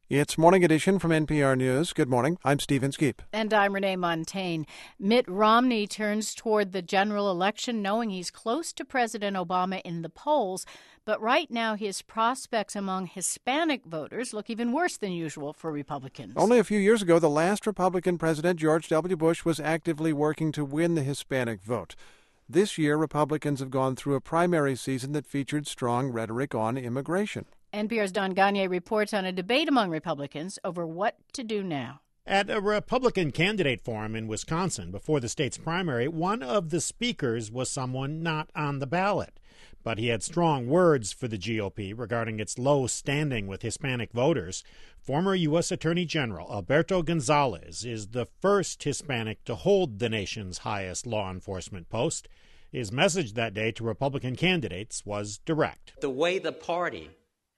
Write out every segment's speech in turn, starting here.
It's Morning Edition from NPR News. Good morning. I'm Stephen Skeep. And I'm Renee Montaigne. Mitt Romney turns toward the general election knowing he's close to President Obama in the polls. But right now, his prospects among Hispanic voters look even worse than usual for Republicans. Only a few years ago, the last Republican president, George W. Bush, was actively working to win the Hispanic vote. This year, Republicans have gone through a primary season that featured strong rhetoric on immigration. NPR's Don Gagné reports on a debate among Republicans over what to do now. At a Republican candidate forum in Wisconsin before the state's primary, one of the speakers was someone not on the ballot. But he had strong words for the GOP regarding its low standing with Hispanic voters. Former U.S. Attorney General Alberto Gonzales is the first Hispanic to hold the nation's highest law enforcement post. His message that day to Republican candidates was direct. The way the party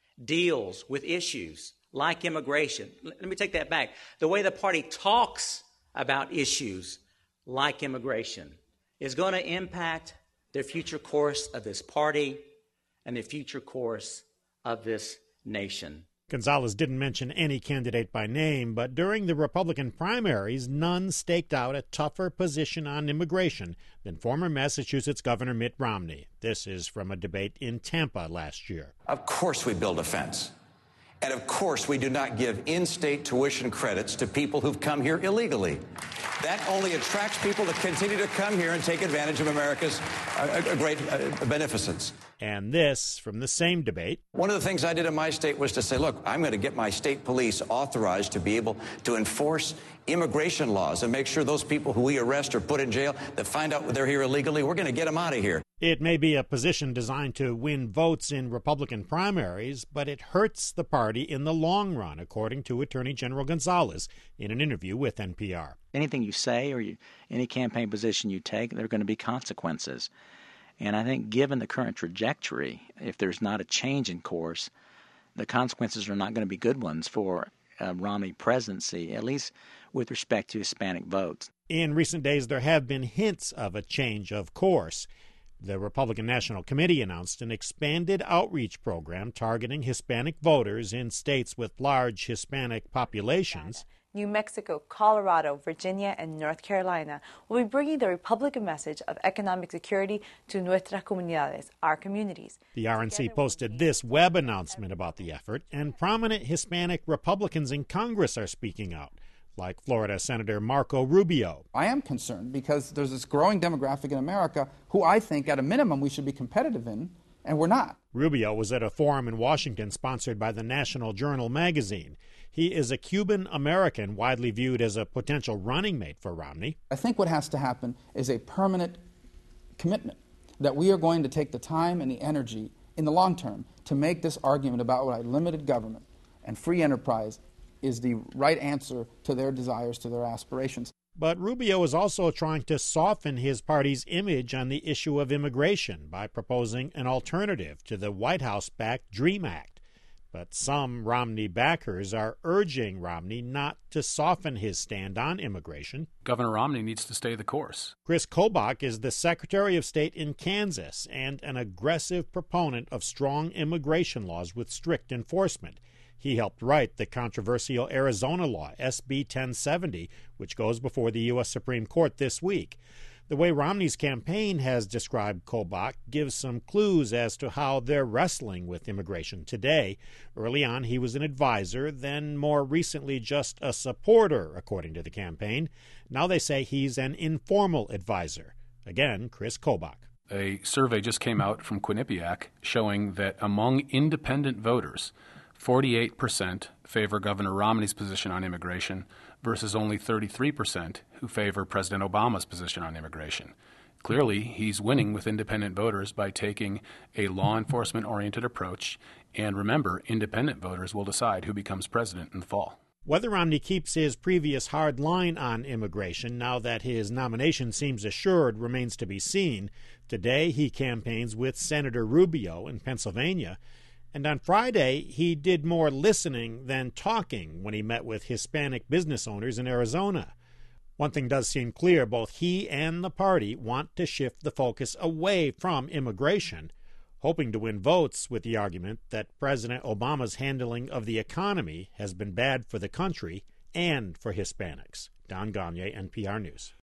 deals with issues like immigration. Let me take that back. The way the party talks about issues like immigration is going to impact the future course of this party and the future course of this nation. Gonzales didn't mention any candidate by name, but during the Republican primaries, none staked out a tougher position on immigration than former Massachusetts Governor Mitt Romney. This is from a debate in Tampa last year. Of course we build a fence. And of course we do not give in-state tuition credits to people who've come here illegally. That only attracts people to continue to come here and take advantage of America's great beneficence. And this from the same debate. One of the things I did in my state was to say, look, I'm going to get my state police authorized to be able to enforce immigration laws and make sure those people who we arrest or put in jail that find out they're here illegally, we're going to get them out of here. It may be a position designed to win votes in Republican primaries, but it hurts the party in the long run, according to Attorney General Gonzales in an interview with NPR. Anything you say or any campaign position you take, there are going to be consequences. And I think given the current trajectory, if there's not a change in course, the consequences are not going to be good ones for Romney presidency, at least with respect to Hispanic votes. In recent days, there have been hints of a change of course. The Republican National Committee announced an expanded outreach program targeting Hispanic voters in states with large Hispanic populations. New Mexico, Colorado, Virginia, and North Carolina will be bringing the Republican message of economic security to nuestras comunidades, our communities. The RNC posted this web announcement about the effort, and prominent Hispanic Republicans in Congress are speaking out, like Florida Senator Marco Rubio. I am concerned because there's this growing demographic in America who I think at a minimum we should be competitive in, and we're not. Rubio was at a forum in Washington sponsored by the National Journal magazine. He is a Cuban-American widely viewed as a potential running mate for Romney. I think what has to happen is a permanent commitment that we are going to take the time and the energy in the long term to make this argument about why limited government and free enterprise is the right answer to their desires, to their aspirations. But Rubio is also trying to soften his party's image on the issue of immigration by proposing an alternative to the White House-backed DREAM Act. But some Romney backers are urging Romney not to soften his stand on immigration. Governor Romney needs to stay the course. Chris Kobach is the Secretary of State in Kansas and an aggressive proponent of strong immigration laws with strict enforcement. He helped write the controversial Arizona law, SB 1070, which goes before the U.S. Supreme Court this week. The way Romney's campaign has described Kobach gives some clues as to how they're wrestling with immigration today. Early on, he was an advisor, then more recently just a supporter, according to the campaign. Now they say he's an informal advisor. Again, Chris Kobach. A survey just came out from Quinnipiac showing that among independent voters, 48% favor Governor Romney's position on immigration versus only 33% who favor President Obama's position on immigration. Clearly, he's winning with independent voters by taking a law enforcement-oriented approach. And remember, independent voters will decide who becomes president in the fall. Whether Romney keeps his previous hard line on immigration now that his nomination seems assured remains to be seen. Today, he campaigns with Senator Rubio in Pennsylvania. And on Friday, he did more listening than talking when he met with Hispanic business owners in Arizona. One thing does seem clear, both he and the party want to shift the focus away from immigration. hoping to win votes with the argument that President Obama's handling of the economy has been bad for the country and for Hispanics. Don Gagne, NPR News.